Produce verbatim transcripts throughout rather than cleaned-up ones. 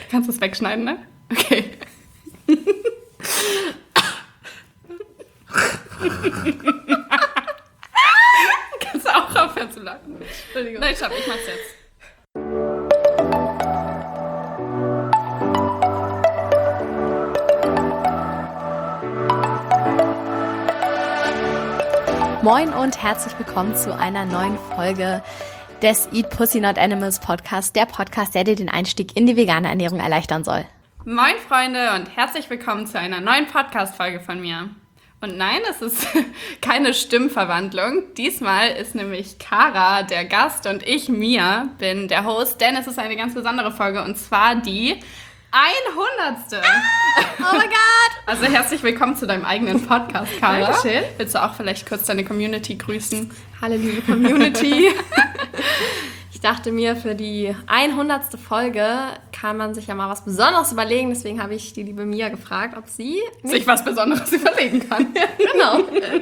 Kannst du es wegschneiden, ne? Okay. Kannst du auch aufhören zu lachen? Entschuldigung. Nein, stopp, ich mach's jetzt. Moin und herzlich willkommen zu einer neuen Folge des Eat Pussy Not Animals Podcast, der Podcast, der dir den Einstieg in die vegane Ernährung erleichtern soll. Moin Freunde und herzlich willkommen zu einer neuen Podcast-Folge von mir. Und nein, es ist keine Stimmverwandlung. Diesmal ist nämlich Kara der Gast und ich, Mia, bin der Host, denn es ist eine ganz besondere Folge und zwar die hundertste. Ah, oh mein Gott! Also herzlich willkommen zu deinem eigenen Podcast, Kara. Dankeschön. Willst du auch vielleicht kurz deine Community grüßen? Hallo liebe Community. Ich dachte mir, für die hundertste Folge kann man sich ja mal was Besonderes überlegen. Deswegen habe ich die liebe Mia gefragt, ob sie sich was Besonderes überlegen kann. Genau.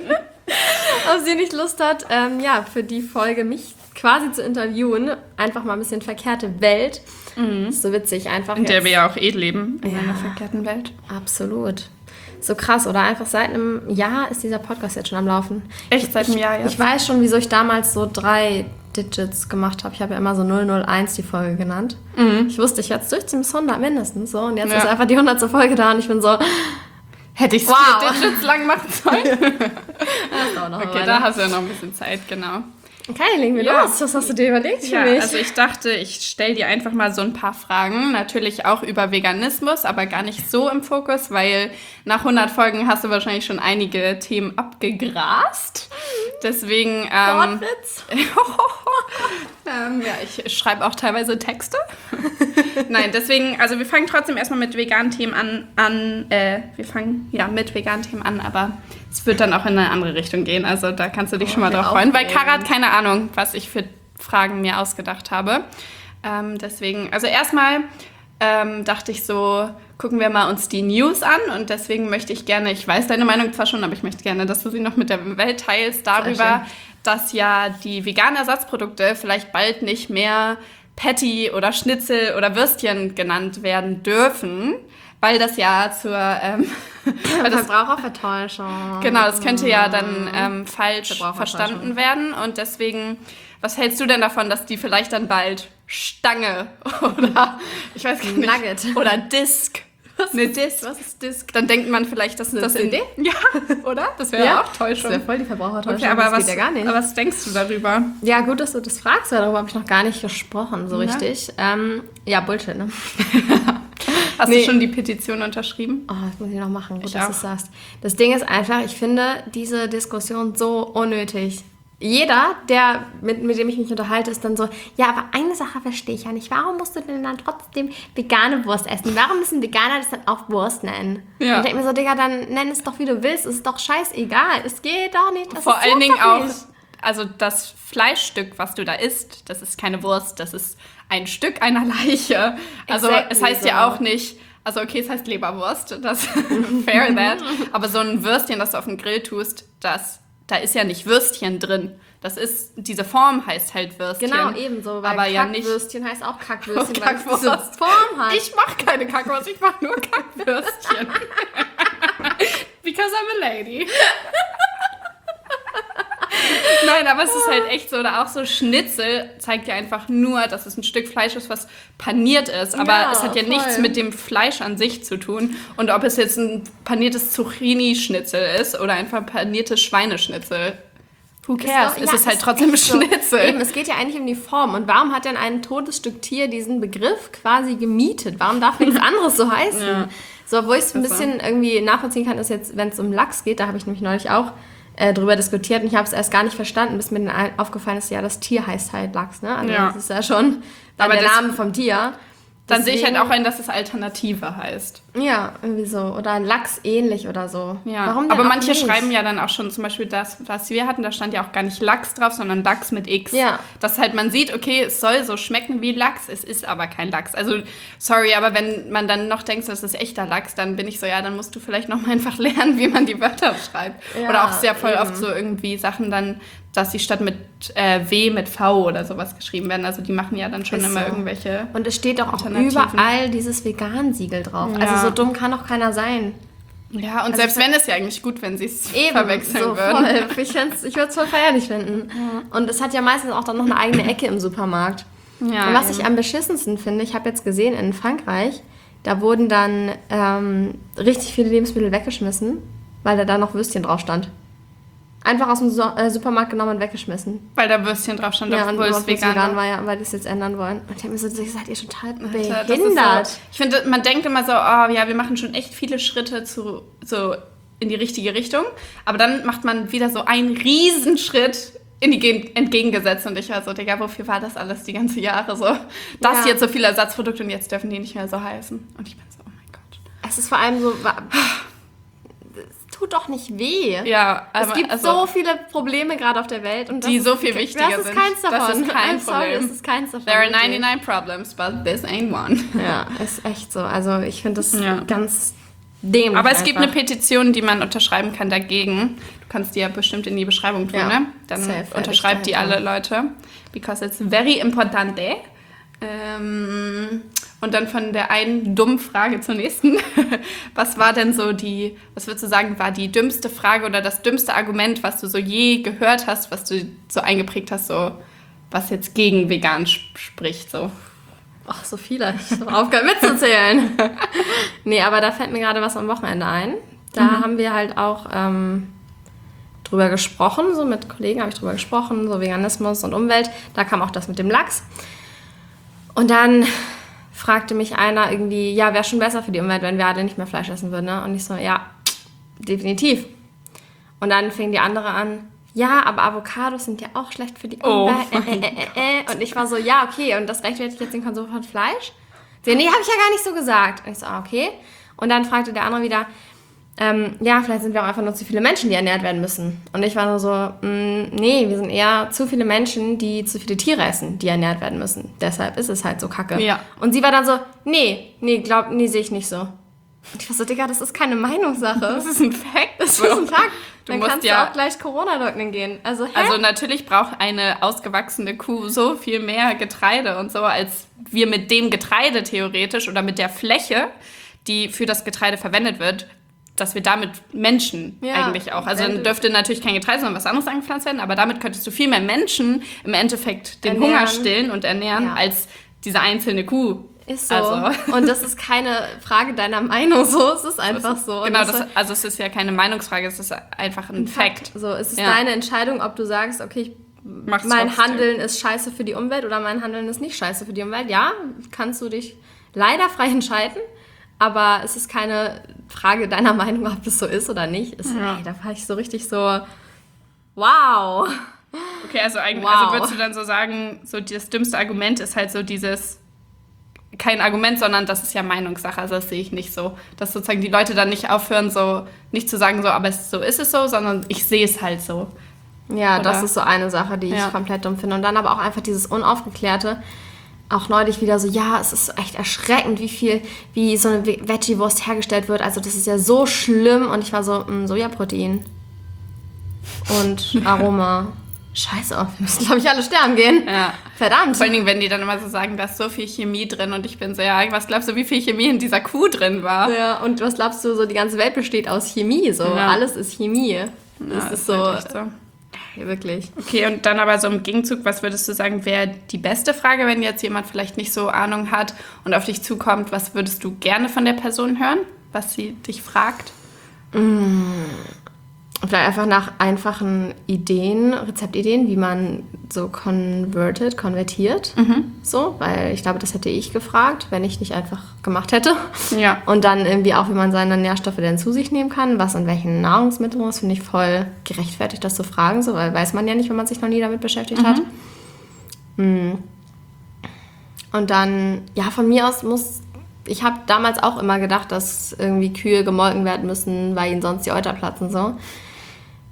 Ob sie nicht Lust hat, ähm, ja, für die Folge mich quasi zu interviewen. Einfach mal ein bisschen verkehrte Welt. Mhm. Ist so witzig einfach. In der jetzt. wir ja auch eh leben, in Ja. einer verkehrten Welt. Absolut. So krass, oder? Einfach seit einem Jahr ist dieser Podcast jetzt schon am Laufen. Echt, seit einem Jahr jetzt? Ich weiß schon, wieso ich damals so drei Digits gemacht habe. Ich habe ja immer so null null eins die Folge genannt. Mhm. Ich wusste, ich werde es durchziehen bis hundert mindestens. So. Und jetzt Ja. ist einfach die hundertste Folge da und ich bin so... Hätte ich es Wow. vier Digits lang machen sollen? Das dauert noch eine Okay, Weile. da hast du ja noch ein bisschen Zeit, genau. Okay, legen wir Ja. los. Was hast du dir überlegt für Ja, mich? also ich dachte, ich stelle dir einfach mal so ein paar Fragen, natürlich auch über Veganismus, aber gar nicht so im Fokus, weil nach hundert Folgen hast du wahrscheinlich schon einige Themen abgegrast. Deswegen, ähm, Wortwitz. ähm, ja, ich schreibe auch teilweise Texte. Nein, deswegen, also wir fangen trotzdem erstmal mit veganen Themen an, an äh, wir fangen ja mit veganen Themen an, aber es wird dann auch in eine andere Richtung gehen, also da kannst du dich Oh, schon mal wie drauf freuen, weil aufregend. Kara hat keine Ahnung, was ich für Fragen mir ausgedacht habe. Ähm, deswegen, also erstmal ähm, dachte ich so, gucken wir mal uns die News an und deswegen möchte ich gerne, ich weiß deine Meinung zwar schon, aber ich möchte gerne, dass du sie noch mit der Welt teilst, darüber, dass ja die veganen Ersatzprodukte vielleicht bald nicht mehr Patty oder Schnitzel oder Würstchen genannt werden dürfen, weil das ja zur... Ähm, weil das, Verbrauchervertäuschung. genau, das könnte ja dann ähm, falsch Verbrauchertäuschung. verstanden werden und deswegen, was hältst du denn davon, dass die vielleicht dann bald Stange oder, ich weiß gar nicht, Nugget. oder Disc. Was eine Disc. Was ist Disc? Dann denkt man vielleicht, dass das C in, D? Ja, oder? Das wäre ja auch Täuschung. Das wäre voll die Verbrauchertäuschung. Okay, aber das was, geht ja gar nicht. aber was denkst du darüber? Ja, gut, dass du das fragst, weil darüber habe ich noch gar nicht gesprochen, so Ja. richtig. Ähm, ja, Bullshit, ne? Hast Nee. du schon die Petition unterschrieben? Oh, das muss ich noch machen, gut, Ich dass auch. du es sagst. Das Ding ist einfach, ich finde diese Diskussion so unnötig. Jeder, der mit, mit dem ich mich unterhalte, ist dann so, ja, aber eine Sache verstehe ich ja nicht. Warum musst du denn dann trotzdem vegane Wurst essen? Warum müssen Veganer das dann auch Wurst nennen? Ja. Und ich denke mir so, Digga, dann nenn es doch, wie du willst. Es ist doch scheißegal. Es geht doch nicht. Das Vor ist allen Dingen doch auch, nicht. also das Fleischstück, was du da isst, das ist keine Wurst, das ist ein Stück einer Leiche. Also Exactly es heißt so. ja auch nicht, also okay, es heißt Leberwurst, das fair that, aber so ein Würstchen, das du auf den Grill tust, das, da ist ja nicht Würstchen drin. Das ist, diese Form heißt halt Würstchen. Genau, ebenso, weil aber ja nicht Kackwürstchen heißt auch Kackwürstchen, weil es Kackwurst. diese Form hat. Ich mache keine Kackwurst, ich mache nur Kackwürstchen. Because I'm a lady. Nein, aber es ist halt echt so, oder auch so Schnitzel zeigt ja einfach nur, dass es ein Stück Fleisch ist, was paniert ist. Aber Ja, es hat ja voll. nichts mit dem Fleisch an sich zu tun. Und ob es jetzt ein paniertes Zucchini-Schnitzel ist oder einfach paniertes Schweineschnitzel. Who cares? doch- es ja, ist halt ist trotzdem ein echt so. Schnitzel. Eben, es geht ja eigentlich um die Form. Und warum hat denn ein totes Stück Tier diesen Begriff quasi gemietet? Warum darf nichts anderes so heißen? Ja. So, wo ich es ein Das war- bisschen irgendwie nachvollziehen kann, ist jetzt, wenn es um Lachs geht, da habe ich nämlich neulich auch äh, drüber diskutiert und ich habe es erst gar nicht verstanden, bis mir dann ein- aufgefallen ist, ja, das Tier heißt halt Lachs, ne? Also Ja. das ist ja schon dann Aber der das- Name vom Tier. Dann sehe ich halt Deswegen- auch ein, dass es Alternative heißt. Ja, irgendwie so. Oder Lachs ähnlich oder so. Ja, Warum denn aber auch manche nicht? schreiben ja dann auch schon zum Beispiel das, was wir hatten, da stand ja auch gar nicht Lachs drauf, sondern Lachs mit X. Ja. Dass halt man sieht, okay, es soll so schmecken wie Lachs, es ist aber kein Lachs. Also, sorry, aber wenn man dann noch denkt, das ist echter Lachs, dann bin ich so, ja, dann musst du vielleicht noch mal einfach lernen, wie man die Wörter schreibt. Ja, Oder auch sehr voll eben. oft so irgendwie Sachen dann dass sie statt mit äh, W mit V oder sowas geschrieben werden. Also die machen ja dann schon Ist immer so. irgendwelche Und es steht doch auch Alternativen. überall dieses Vegan-Siegel drauf. Ja. Also so dumm kann doch keiner sein. Ja, und Also selbst ich- wenn es ja eigentlich gut, wenn sie es Eben, verwechseln so würden. voll. Ich, fänd's- ich würde es voll feierlich finden. Und es hat ja meistens auch dann noch eine eigene Ecke im Supermarkt. Ja, und was eben. ich am beschissensten finde, ich habe jetzt gesehen in Frankreich, da wurden dann ähm, richtig viele Lebensmittel weggeschmissen, weil da da noch Würstchen drauf stand. Einfach aus dem so äh, Supermarkt genommen und weggeschmissen. Weil da Würstchen drauf stand, Ja, und obwohl es obwohl es vegan vegan war. war, ja, weil die es jetzt ändern wollen. Und ich habe mir so gesagt, ihr total Alter, das ist behindert. So, ich finde, man denkt immer so, oh ja, wir machen schon echt viele Schritte zu, so in die richtige Richtung. Aber dann macht man wieder so einen Riesenschritt in die Gen- entgegengesetzte. Und ich war so, Digga, wofür war das alles die ganze Jahre so? Das Ja. jetzt so viele Ersatzprodukte und jetzt dürfen die nicht mehr so heißen. Und ich bin so, oh mein Gott. Es ist vor allem so, wa- es tut doch nicht weh. Ja, aber Es gibt also, so viele Probleme gerade auf der Welt. Und das Die ist, so viel wichtiger Das ist sind. keins davon. Das ist kein I'm sorry, Problem. das ist keins davon. there are wirklich. ninety-nine problems, but this ain't one. Ja, ist echt so. Also ich finde das Ja. ganz dämlich. Aber es gibt einfach. eine Petition, die man unterschreiben kann dagegen. Du kannst die ja bestimmt in die Beschreibung tun, Ja, ne? Dann safe, unterschreibt die ja. alle Leute. Because it's very importante. Ähm, und dann von der einen dummen Frage zur nächsten. Was war denn so die, was würdest du sagen, war die dümmste Frage oder das dümmste Argument, was du so je gehört hast, was du so eingeprägt hast, so was jetzt gegen vegan sp- spricht, so? Ach, so viele. Ich habe aufgehört mitzuzählen. Nee, aber da fällt mir gerade was am Wochenende ein. Da Mhm. haben wir halt auch ähm, drüber gesprochen, so mit Kollegen habe ich drüber gesprochen, so Veganismus und Umwelt. Da kam auch das mit dem Lachs. Und dann fragte mich einer irgendwie, ja, wäre schon besser für die Umwelt, wenn wir alle nicht mehr Fleisch essen würden. Ne? Und ich so, ja, definitiv. Und dann fing die andere an, ja, aber Avocados sind ja auch schlecht für die Oh Umwelt. Äh, äh, äh, äh. Und ich war so, ja, okay, und das rechtfertigt jetzt den Konsum von Fleisch? Sie, nee, habe ich ja gar nicht so gesagt. Und ich so, ah, okay. Und dann fragte der andere wieder, ähm, ja, vielleicht sind wir auch einfach nur zu viele Menschen, die ernährt werden müssen. Und ich war nur so, mh, nee, wir sind eher zu viele Menschen, die zu viele Tiere essen, die ernährt werden müssen. Deshalb ist es halt so kacke. Ja. Und sie war dann so, nee, nee, glaub, nee, sehe ich nicht so. Und ich war so, Digga, das ist keine Meinungssache. Das ist ein Fact. Das ist ein Fakt. Du Dann musst kannst ja- du auch gleich Corona leugnen gehen. Also, hä? Also natürlich braucht eine ausgewachsene Kuh so viel mehr Getreide und so, als wir mit dem Getreide theoretisch oder mit der Fläche, die für das Getreide verwendet wird, dass wir damit Menschen Ja, eigentlich auch. Also wenn dann du- dürfte natürlich kein Getreide, sondern was anderes angepflanzt werden, aber damit könntest du viel mehr Menschen im Endeffekt den Ernähren. Hunger stillen und ernähren, Ja. als diese einzelne Kuh. Ist so. Also. Und das ist keine Frage deiner Meinung so. Es ist einfach so. Und Genau, das das, also es ist ja keine Meinungsfrage, es ist einfach ein, Fact. So, es ist Ja. deine Entscheidung, ob du sagst, okay, ich, Mach's mein trotzdem. Handeln ist scheiße für die Umwelt oder mein Handeln ist nicht scheiße für die Umwelt. Ja, kannst du dich leider frei entscheiden, aber es ist keine Frage deiner Meinung, ob das so ist oder nicht. Es, Ja. ey, da war ich so richtig so, wow. Okay, also eigentlich, Wow. also würdest du dann so sagen, so das dümmste Argument ist halt so dieses, kein Argument, sondern das ist ja Meinungssache, also das sehe ich nicht so. Dass sozusagen die Leute dann nicht aufhören, so nicht zu sagen, so, aber es, so ist es so, sondern ich sehe es halt so. Ja, Oder- das ist so eine Sache, die ich Ja. komplett dumm finde. Und dann aber auch einfach dieses Unaufgeklärte. Auch neulich wieder so, ja, es ist echt erschreckend, wie viel, wie so eine Veggie-Wurst hergestellt wird. Also das ist ja so schlimm. Und ich war so, mh, Sojaprotein und Aroma. Scheiße, wir müssen, glaube ich, alle sterben gehen. Ja. Verdammt. Vor allen Dingen, wenn die dann immer so sagen, da ist so viel Chemie drin und ich bin so, ja, was glaubst du, wie viel Chemie in dieser Kuh drin war? Ja, und was glaubst du, so die ganze Welt besteht aus Chemie. So, Ja. alles ist Chemie. Das Ja, ist so, halt echt so. ja, wirklich. Okay, und dann aber so im Gegenzug, was würdest du sagen, wäre die beste Frage, wenn jetzt jemand vielleicht nicht so Ahnung hat und auf dich zukommt, was würdest du gerne von der Person hören, was sie dich fragt? Vielleicht einfach nach einfachen Ideen, Rezeptideen, wie man so converted, konvertiert. So, weil ich glaube, das hätte ich gefragt, wenn ich nicht einfach gemacht hätte. Ja. Und dann irgendwie auch, wie man seine Nährstoffe denn zu sich nehmen kann, was in welchen Nahrungsmitteln ist, finde ich voll gerechtfertigt, das zu fragen, so, weil weiß man ja nicht, wenn man sich noch nie damit beschäftigt hat. Mm. Und dann, ja, von mir aus muss, ich habe damals auch immer gedacht, dass irgendwie Kühe gemolken werden müssen, weil ihnen sonst die Euter platzen, so.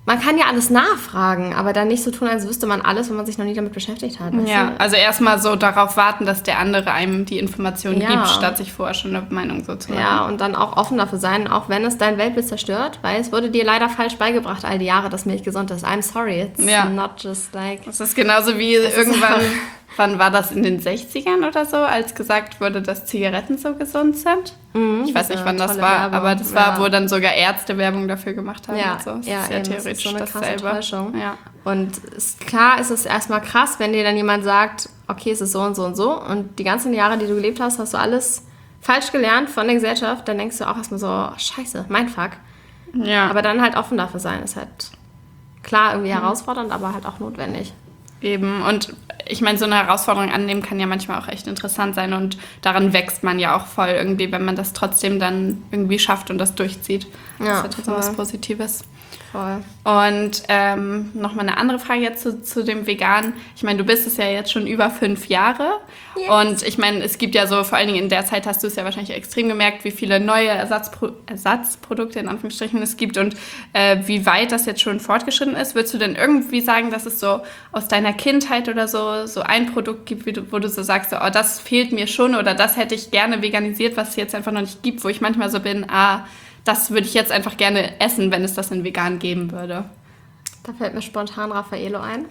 man kann ja alles nachfragen, aber dann nicht so tun, als wüsste man alles, wenn man sich noch nie damit beschäftigt hat. Ja, also erstmal so darauf warten, dass der andere einem die Informationen ja. gibt, statt sich vorher schon eine Meinung so zu machen. Ja, und dann auch offen dafür sein, auch wenn es dein Weltbild zerstört, weil es wurde dir leider falsch beigebracht all die Jahre, dass Milch gesund ist. I'm sorry, it's ja. not just like... Das ist genauso wie das irgendwann, wann war das, in den sechzigern oder so, als gesagt wurde, dass Zigaretten so gesund sind? Mhm, ich weiß nicht, wann das war, Werbung. aber das war, ja. wo dann sogar Ärzte Werbung dafür gemacht haben. Ja, und so. Das ja, ist ja eben, theoretisch das ist so eine krasse dasselbe. Enttäuschung. Ja. Und ist, klar ist es erstmal krass, wenn dir dann jemand sagt, okay, es ist so und so und so und die ganzen Jahre, die du gelebt hast, hast du alles falsch gelernt von der Gesellschaft, dann denkst du auch erstmal so, oh, scheiße, mein Fuck. Ja. Aber dann halt offen dafür sein, ist halt klar irgendwie mhm. herausfordernd, aber halt auch notwendig. Eben, und ich meine, so eine Herausforderung annehmen kann ja manchmal auch echt interessant sein und daran wächst man ja auch voll irgendwie, wenn man das trotzdem dann irgendwie schafft und das durchzieht. Ja, das ist ja trotzdem was Positives. Voll. Und ähm, nochmal eine andere Frage jetzt zu, zu dem Vegan. Ich meine, du bist es ja jetzt schon über fünf Jahre. Yes. Und ich meine, es gibt ja so, vor allen Dingen in der Zeit hast du es ja wahrscheinlich extrem gemerkt, wie viele neue Ersatzpro- Ersatzprodukte in Anführungsstrichen es gibt und äh, wie weit das jetzt schon fortgeschritten ist. Würdest du denn irgendwie sagen, dass es so aus deiner Kindheit oder so, so ein Produkt gibt, wie du, wo du so sagst, so, oh, das fehlt mir schon oder das hätte ich gerne veganisiert, was es jetzt einfach noch nicht gibt, wo ich manchmal so bin, ah, das würde ich jetzt einfach gerne essen, wenn es das in vegan geben würde. Da fällt mir spontan Raffaello ein.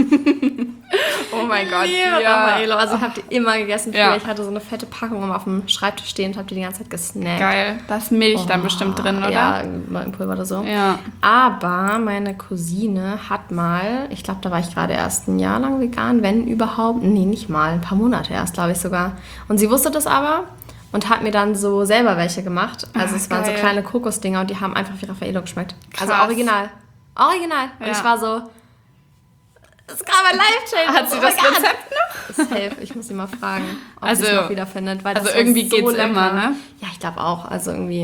Oh mein Gott, ja. ja. Raffaello, also ich habe die immer gegessen. Ja. Ich hatte so eine fette Packung immer auf dem Schreibtisch stehen und habe die die ganze Zeit gesnackt. Geil, da ist Milch oh, dann bestimmt drin, oder? Ja, Molkenpulver oder so. Ja. Aber meine Cousine hat mal, ich glaube, da war ich gerade erst ein Jahr lang vegan, wenn überhaupt, nee, nicht mal, ein paar Monate erst, glaube ich sogar. Und sie wusste das aber. Und hat mir dann so selber welche gemacht. Also ah, es waren geil. so kleine Kokosdinger und die haben einfach wie Raffaello geschmeckt. Krass. Also original. Original. Und ja. ich war so, das ist gerade mein Life-Change. Hat sie oh das Rezept noch? Safe. Ich muss sie mal fragen, ob also, sie es noch wiederfindet. Weil also das irgendwie so geht's lecker. immer, ne? Ja, ich glaube auch. Also irgendwie,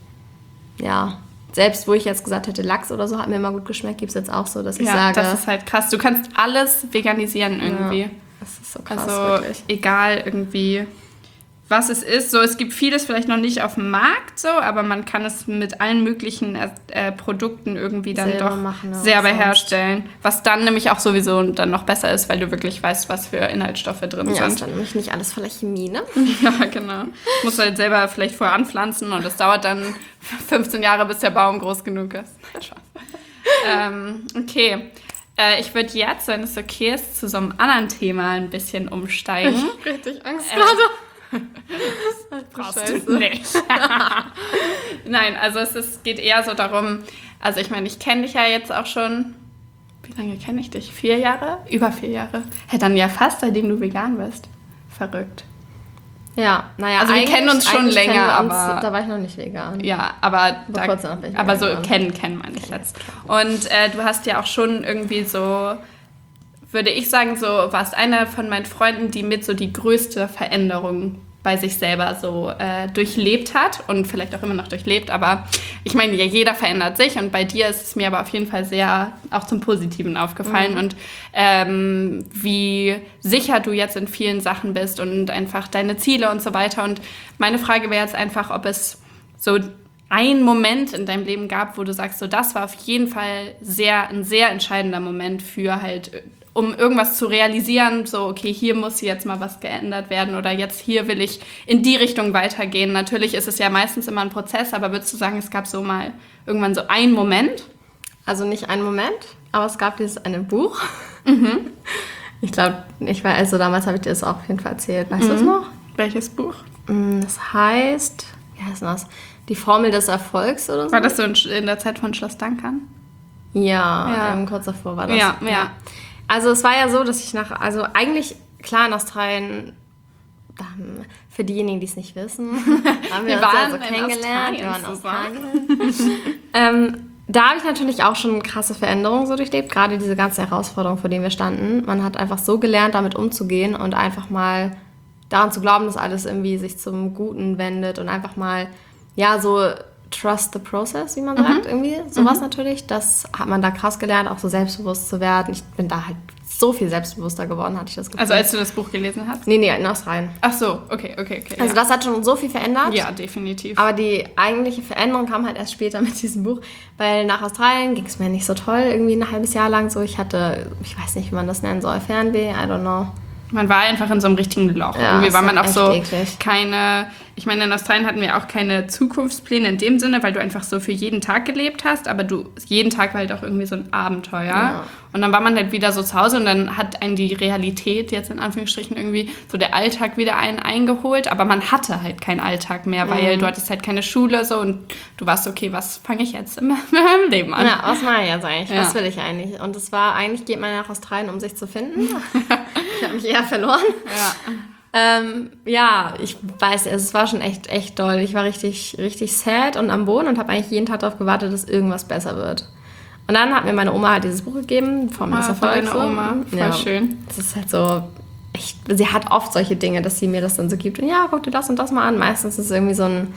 ja. Selbst wo ich jetzt gesagt hätte, Lachs oder so, hat mir immer gut geschmeckt, gibt es jetzt auch so, dass ich ja, sage... das ist halt krass. Du kannst alles veganisieren irgendwie. Ja, das ist so krass, also wirklich. Egal irgendwie... was es ist. So, es gibt vieles vielleicht noch nicht auf dem Markt, so, aber man kann es mit allen möglichen äh, Produkten irgendwie dann selber doch machen, ja, selber herstellen. Was dann nämlich auch sowieso dann noch besser ist, weil du wirklich weißt, was für Inhaltsstoffe drin ja, sind. ist dann nämlich nicht alles voller Chemie, ne? Ja, genau. Musst du halt selber vielleicht vorher anpflanzen und es dauert dann fünfzehn Jahre, bis der Baum groß genug ist. ähm, okay. Äh, ich würde jetzt, wenn es okay ist, zu so einem anderen Thema ein bisschen umsteigen. Ich hab richtig Angst äh, gerade. Das brauchst du nicht. Nein, also es ist, geht eher so darum, also ich meine, ich kenne dich ja jetzt auch schon, wie lange kenne ich dich? Vier Jahre? Über vier Jahre. Ja, dann ja fast, seitdem du vegan bist. Verrückt. Ja, naja, also wir kennen uns schon länger, uns, aber... Da war ich noch nicht vegan. Ja, aber, da, kurz danach bin ich aber so vegan. kennen, kennen meine ich jetzt. Und äh, du hast ja auch schon irgendwie so... würde ich sagen, so warst einer von meinen Freunden, die mit so die größte Veränderung bei sich selber so äh, durchlebt hat und vielleicht auch immer noch durchlebt. Aber ich meine, ja, jeder verändert sich und bei dir ist es mir aber auf jeden Fall sehr auch zum Positiven aufgefallen mhm. und ähm, wie sicher du jetzt in vielen Sachen bist und einfach deine Ziele und so weiter. Und meine Frage wäre jetzt einfach, ob es so einen Moment in deinem Leben gab, wo du sagst, so das war auf jeden Fall sehr ein sehr entscheidender Moment für halt, um irgendwas zu realisieren, so okay, hier muss jetzt mal was geändert werden oder jetzt hier will ich in die Richtung weitergehen. Natürlich ist es ja meistens immer ein Prozess, aber würdest du sagen, es gab so mal irgendwann so einen Moment? Also nicht einen Moment, aber es gab dieses eine Buch. Mhm. Ich glaube, ich war, also damals habe ich dir das auch auf jeden Fall erzählt. Weißt mhm. du das noch? Welches Buch? Das heißt, wie heißt das? Die Formel des Erfolgs oder so. War das so in der Zeit von Schloss Dankern? Ja, ja. Ähm, kurz davor war das. Ja, ja, ja. Also es war ja so, dass ich nach, also eigentlich, klar in Australien, für diejenigen, die es nicht wissen, haben wir, wir uns also kennengelernt. Wir waren in Australien. ähm, da habe ich natürlich auch schon krasse Veränderungen so durchlebt, gerade diese ganzen Herausforderungen, vor denen wir standen. Man hat einfach so gelernt, damit umzugehen und einfach mal daran zu glauben, dass alles irgendwie sich zum Guten wendet und einfach mal, ja, so trust the process, wie man sagt, mhm. irgendwie. Sowas mhm. natürlich. Das hat man da krass gelernt, auch so selbstbewusst zu werden. Ich bin da halt so viel selbstbewusster geworden, hatte ich das Gefühl. Also als du das Buch gelesen hast? Nee, nee, in Australien. Ach so, okay, okay, okay. Also ja. das hat schon so viel verändert. Ja, definitiv. Aber die eigentliche Veränderung kam halt erst später mit diesem Buch, weil nach Australien ging es mir nicht so toll, irgendwie ein halbes Jahr lang so. Ich hatte, ich weiß nicht, wie man das nennen soll, Fernweh, I don't know. Man war einfach in so einem richtigen Loch. Ja, Irgendwie war man auch echt so eklig. keine... Ich meine, in Australien hatten wir auch keine Zukunftspläne in dem Sinne, weil du einfach so für jeden Tag gelebt hast, aber du jeden Tag war halt auch irgendwie so ein Abenteuer. Ja. Und dann war man halt wieder so zu Hause und dann hat einen die Realität jetzt in Anführungsstrichen irgendwie so der Alltag wieder einen eingeholt, aber man hatte halt keinen Alltag mehr, weil Mhm. du hattest halt keine Schule so und du warst okay, was fange ich jetzt in meinem Leben an? Ja, was mache ich jetzt eigentlich? Ja. Was will ich eigentlich? Und es war, eigentlich geht man nach Australien, um sich zu finden. Ich habe mich eher verloren. Ja. Ähm, ja, ich weiß, es war schon echt, echt doll. Ich war richtig, richtig sad und am Boden und habe eigentlich jeden Tag darauf gewartet, dass irgendwas besser wird. Und dann hat mir meine Oma halt dieses Buch gegeben, Form des Ah, Erfolgs. deine so. Oma, voll ja, schön. Das ist halt so, echt, sie hat oft solche Dinge, dass sie mir das dann so gibt. Und ja, guck dir das und das mal an. Meistens ist es irgendwie so ein,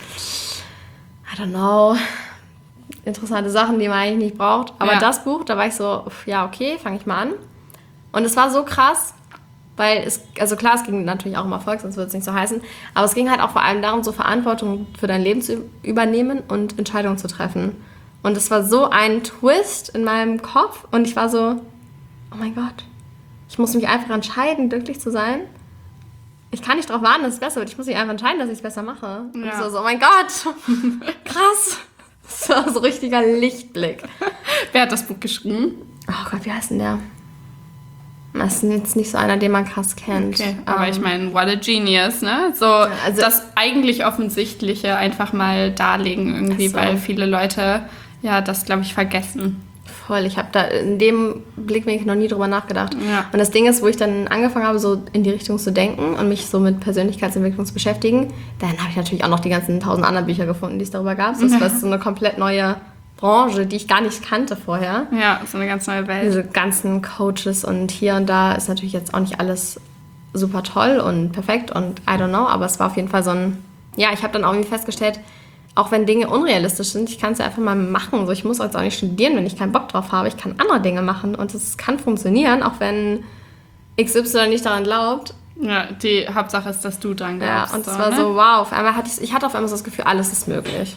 I don't know, interessante Sachen, die man eigentlich nicht braucht. Aber Ja. das Buch, da war ich so, ja, okay, fange ich mal an. Und es war so krass, weil es, also klar, es ging natürlich auch um Erfolg, sonst würde es nicht so heißen, aber es ging halt auch vor allem darum, so Verantwortung für dein Leben zu übernehmen und Entscheidungen zu treffen. Und es war so ein Twist in meinem Kopf und ich war so, oh mein Gott, ich muss mich einfach entscheiden, glücklich zu sein. Ich kann nicht darauf warten, dass es besser wird. Ich muss mich einfach entscheiden, dass ich es besser mache. Und Ja. ich so, so, oh mein Gott, krass. Das war so ein richtiger Lichtblick. Wer hat das Buch geschrieben? Oh Gott, wie heißt denn der? Das ist jetzt nicht so einer, den man krass kennt. Okay, aber Ähm, ich meine, what a genius, ne? So also- das eigentlich Offensichtliche einfach mal darlegen irgendwie, Ach so. weil viele Leute ja das, glaube ich, vergessen. Voll, ich habe da in dem Blickwinkel noch nie drüber nachgedacht. Ja. Und das Ding ist, wo ich dann angefangen habe, so in die Richtung zu denken und mich so mit Persönlichkeitsentwicklung zu beschäftigen, dann habe ich natürlich auch noch die ganzen tausend anderen Bücher gefunden, die es darüber gab. Das war so eine komplett neue Branche, die ich gar nicht kannte vorher. Ja, so eine ganz neue Welt. Diese ganzen Coaches und hier und da ist natürlich jetzt auch nicht alles super toll und perfekt und I don't know, aber es war auf jeden Fall so ein, ja, ich habe dann auch irgendwie festgestellt, auch wenn Dinge unrealistisch sind, ich kann es ja einfach mal machen. So, ich muss jetzt auch nicht studieren, wenn ich keinen Bock drauf habe. Ich kann andere Dinge machen und es kann funktionieren, auch wenn X Y nicht daran glaubt. Ja, die Hauptsache ist, dass du dran Ja, glaubst. und es war ne? so, wow, auf einmal hatte ich, ich hatte auf einmal so das Gefühl, alles ist möglich.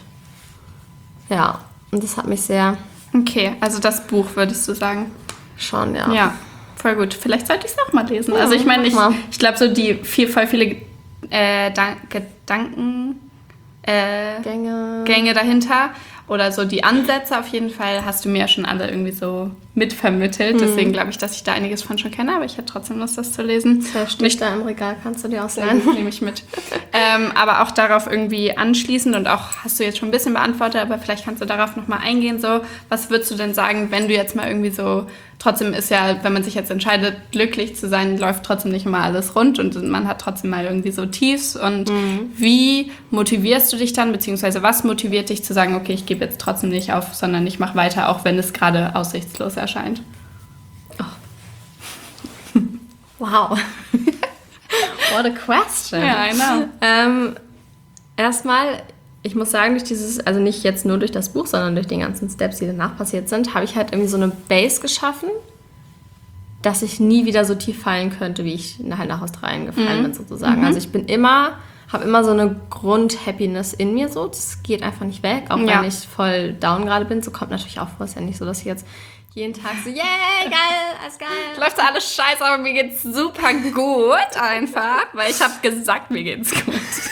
Ja, und das hat mich sehr Okay, also das Buch würdest du sagen. schon, ja. Ja, voll gut. Vielleicht sollte ich es auch mal lesen. Also ich meine, ich, mach mal. ich glaube so die viel, voll viele äh, Dan- Gedanken... Äh, Gänge. Gänge dahinter oder so die Ansätze auf jeden Fall hast du mir ja schon alle irgendwie so mitvermittelt. Deswegen glaube ich, dass ich da einiges von schon kenne, aber ich hätte trotzdem Lust, das zu lesen. Der steht da im Regal, kannst du dir Sehr ausleihen. gut, nehme ich mit. ähm, aber auch darauf irgendwie anschließend und auch hast du jetzt schon ein bisschen beantwortet, aber vielleicht kannst du darauf nochmal eingehen. So, was würdest du denn sagen, wenn du jetzt mal irgendwie so, trotzdem ist ja, wenn man sich jetzt entscheidet, glücklich zu sein, läuft trotzdem nicht immer alles rund und man hat trotzdem mal irgendwie so Tiefs. Und wie motivierst du dich dann, beziehungsweise was motiviert dich zu sagen, okay, ich gebe jetzt trotzdem nicht auf, sondern ich mache weiter, auch wenn es gerade aussichtslos erscheint? Wow. What a question. Ja, I know. Ähm, erstmal, ich muss sagen, durch dieses, also nicht jetzt nur durch das Buch, sondern durch die ganzen Steps, die danach passiert sind, habe ich halt irgendwie so eine Base geschaffen, dass ich nie wieder so tief fallen könnte, wie ich nachher nach Australien gefallen bin, sozusagen. Also ich bin immer, habe immer so eine Grund-Happiness in mir so. Das geht einfach nicht weg, auch Ja. wenn ich voll down gerade bin. So kommt natürlich auch vor. Ist ja nicht so, dass ich jetzt jeden Tag so, yay, geil, alles geil. Läuft alles scheiße, aber mir geht's super gut einfach, weil ich habe gesagt, mir geht's gut.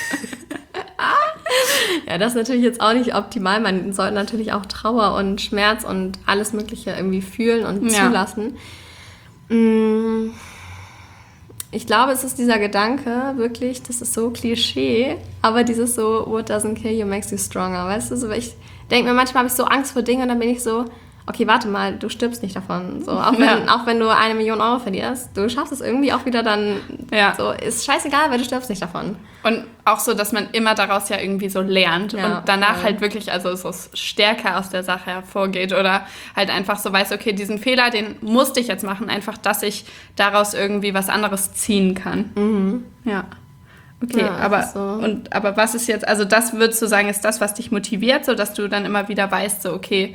Ja, das ist natürlich jetzt auch nicht optimal. Man sollte natürlich auch Trauer und Schmerz und alles Mögliche irgendwie fühlen und Ja. zulassen. Mm, Ich glaube, es ist dieser Gedanke, wirklich, das ist so Klischee, aber dieses so, what doesn't kill you makes you stronger, weißt du? So, ich denke mir, manchmal habe ich so Angst vor Dingen und dann bin ich so, okay, warte mal, du stirbst nicht davon. So, auch, wenn, Ja. auch wenn du eine Million Euro verlierst, du schaffst es irgendwie auch wieder dann, Ja. so, ist scheißegal, weil du stirbst nicht davon. Und auch so, dass man immer daraus ja irgendwie so lernt Ja, und danach voll. halt wirklich also so stärker aus der Sache hervorgeht oder halt einfach so weiß, okay, diesen Fehler, den musste ich jetzt machen, einfach, dass ich daraus irgendwie was anderes ziehen kann. Ja. Okay, Ja, aber, das ist so. und, aber was ist jetzt, also das würdest du sagen, ist das, was dich motiviert, so dass du dann immer wieder weißt, so okay,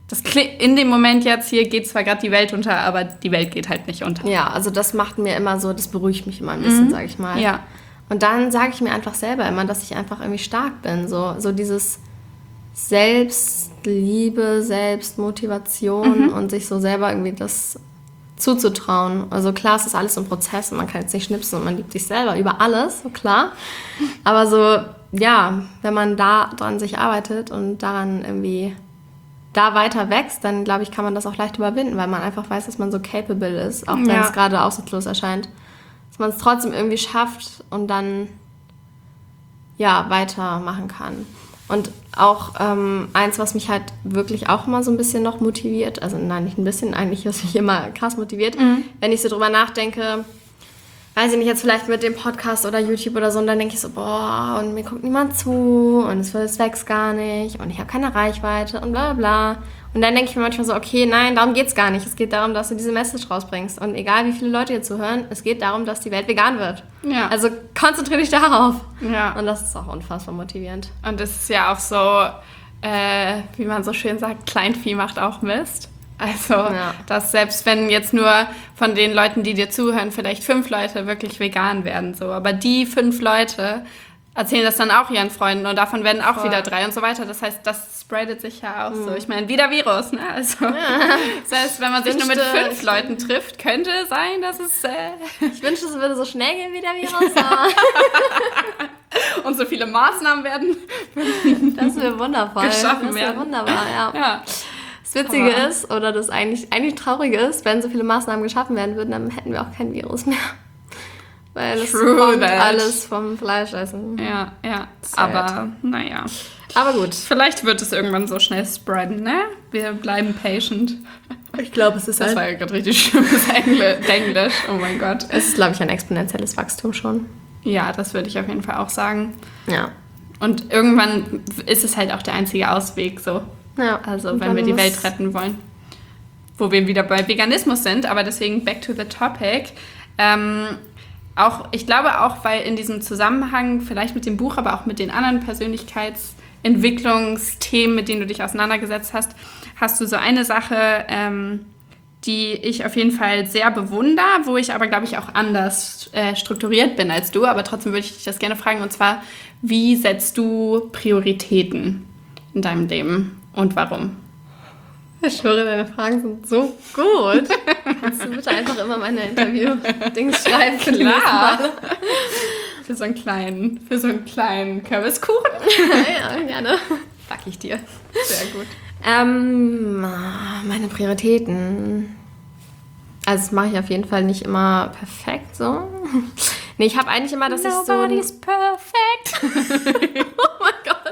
das in dem Moment jetzt hier geht zwar gerade die Welt unter, aber die Welt geht halt nicht unter. Ja, also das macht mir immer so, das beruhigt mich immer ein bisschen, mhm. sage ich mal. Ja. Und dann sage ich mir einfach selber immer, dass ich einfach irgendwie stark bin. So, so dieses Selbstliebe, Selbstmotivation mhm. und sich so selber irgendwie das zuzutrauen. Also klar, es ist alles so ein Prozess und man kann jetzt nicht schnipsen und man liebt sich selber über alles, so klar. Aber so, ja, wenn man da dran sich arbeitet und daran irgendwie da weiter wächst, dann glaube ich, kann man das auch leicht überwinden, weil man einfach weiß, dass man so capable ist, auch wenn ja. es gerade aussichtslos erscheint. Dass man es trotzdem irgendwie schafft und dann ja, weitermachen kann. Und auch ähm, eins, was mich halt wirklich auch immer so ein bisschen noch motiviert, also nein, nicht ein bisschen, eigentlich was mich immer krass motiviert, mhm. wenn ich so drüber nachdenke, weiß ich nicht, jetzt vielleicht mit dem Podcast oder YouTube oder so, und dann denke ich so, boah, und mir guckt niemand zu und es, es wächst gar nicht und ich habe keine Reichweite und bla bla. Und dann denke ich mir manchmal so, okay, nein, darum geht's gar nicht. Es geht darum, dass du diese Message rausbringst. Und egal, wie viele Leute hier zuhören, es geht darum, dass die Welt vegan wird. Ja. Also konzentriere dich darauf. Ja. Und das ist auch unfassbar motivierend. Und es ist ja auch so, äh, wie man so schön sagt, Kleinvieh macht auch Mist. Also, ja. dass selbst wenn jetzt nur von den Leuten, die dir zuhören, vielleicht fünf Leute wirklich vegan werden, so, aber die fünf Leute erzählen das dann auch ihren Freunden und davon werden auch Voll. wieder drei und so weiter. Das heißt, das spreadet sich ja auch mhm. so. Ich meine, wie der Virus, ne? Also, ja. das heißt, wenn man sich wünschte, nur mit fünf Leuten trifft, könnte es sein, dass es... Äh ich wünschte, es würde so schnell gehen wie der Virus. Und so viele Maßnahmen werden... das wäre wundervoll. Geschaffen das werden. wäre wunderbar, ja. ja. Das Witzige Aber. ist, oder das eigentlich, eigentlich Traurige ist, wenn so viele Maßnahmen geschaffen werden würden, dann hätten wir auch kein Virus mehr. Weil es kommt that. alles vom Fleischessen. Ja, ja. Sad. Aber, naja. Aber gut. Vielleicht wird es irgendwann so schnell spreaden, ne? Wir bleiben patient. Ich glaube, es ist Das ein... war ja gerade richtig schlimmes Englisch. Oh mein Gott. Es ist, glaube ich, ein exponentielles Wachstum schon. Ja, das würde ich auf jeden Fall auch sagen. Ja. Und irgendwann ist es halt auch der einzige Ausweg, so. Ja. Also, wenn wir die Welt retten wollen. Wo wir wieder bei Veganismus sind, aber deswegen back to the topic. Ähm... Auch, ich glaube auch, weil in diesem Zusammenhang, vielleicht mit dem Buch, aber auch mit den anderen Persönlichkeitsentwicklungsthemen, mit denen du dich auseinandergesetzt hast, hast du so eine Sache, ähm, die ich auf jeden Fall sehr bewundere, wo ich aber, glaube ich, auch anders äh, strukturiert bin als du. Aber trotzdem würde ich dich das gerne fragen, und zwar, wie setzt du Prioritäten in deinem Leben und warum? Ich schwöre, deine Fragen sind so gut. Kannst du bitte einfach immer meine Interview-Dings schreiben? Klar. Für so einen kleinen, für so einen kleinen Kürbiskuchen. Ja, gerne. Back ich dir. Sehr gut. Ähm, meine Prioritäten. Also das mache ich auf jeden Fall nicht immer perfekt so. Nee, ich habe eigentlich immer, dass Nobody's ich so... perfect. Oh mein Gott.